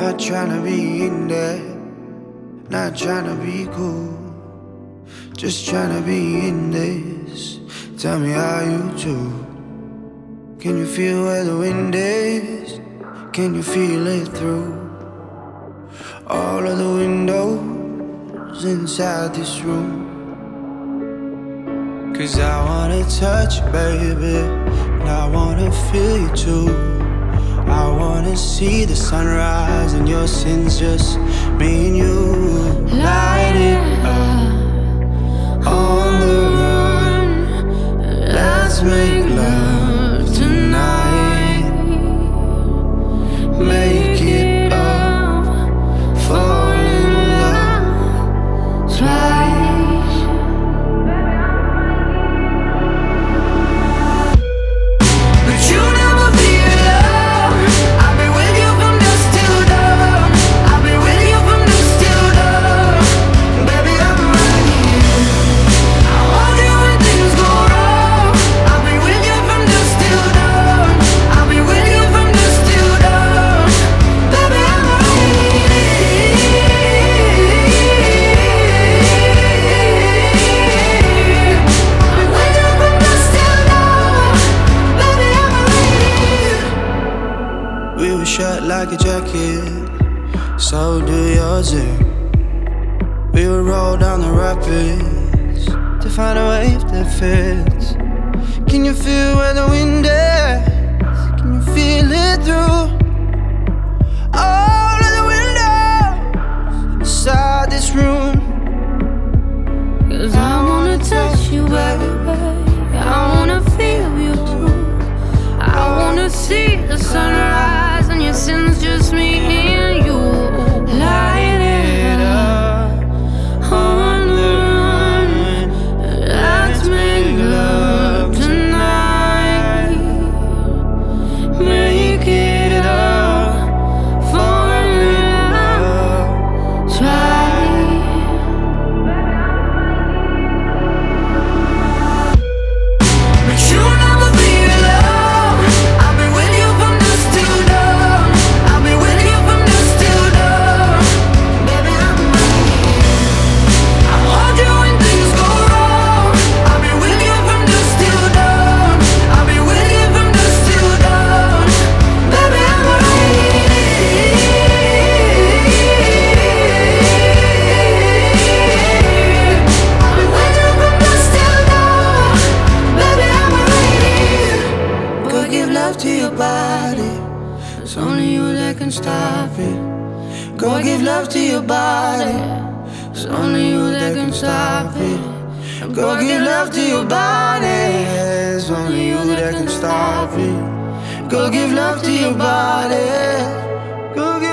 Not tryna be in there, not tryna be cool, just tryna be in this. Tell me how you do. Can you feel where the wind is? Can you feel it through all of the windows inside this room? 'Cause I wanna touch you, baby, and I wanna feel you too. I wanna see the sunrise and your sins, just me and you. Light it up on the run. Let's make love tonight. Make it up, fall in love twice. But you never be alone. I've been with you from dusk till dawn. I've been with you from dusk till dawn. Baby, I'm right here. I hold you when things go wrong. I'll be with you from dusk till dawn. I'll be with you from dusk till dawn. Baby, I'm right here. I'm with you from dusk till dawn. Baby, I'm right here. We were shut like a jacket, so do yours. We would roll down the rapids to find a wave that fits. Can you feel where the wind is? Can you feel it through all of the windows inside this room? 'Cause I wanna touch you, baby. I wanna feel you too. I wanna see the sunrise and your sins, just me and you. Light it up on the run. Let's make love tonight. Make it up, fall in love twice. But you'll never be alone. I've been with you from dusk till dawn. I'll be with you from dusk till dawn. Baby, I'm right here. I hold you when things go wrong. I'll be with you from dusk till dawn. I'll be with you from dusk till dawn. Baby, I'm right here. I'll be with you from dusk till dawn. Baby, I'm right here. Go give love to your body, it's only you that can stop it. Go give love to your body, it's only you that can stop it. Go give love to your body, it's only you that can stop it. Go give love to your body, go give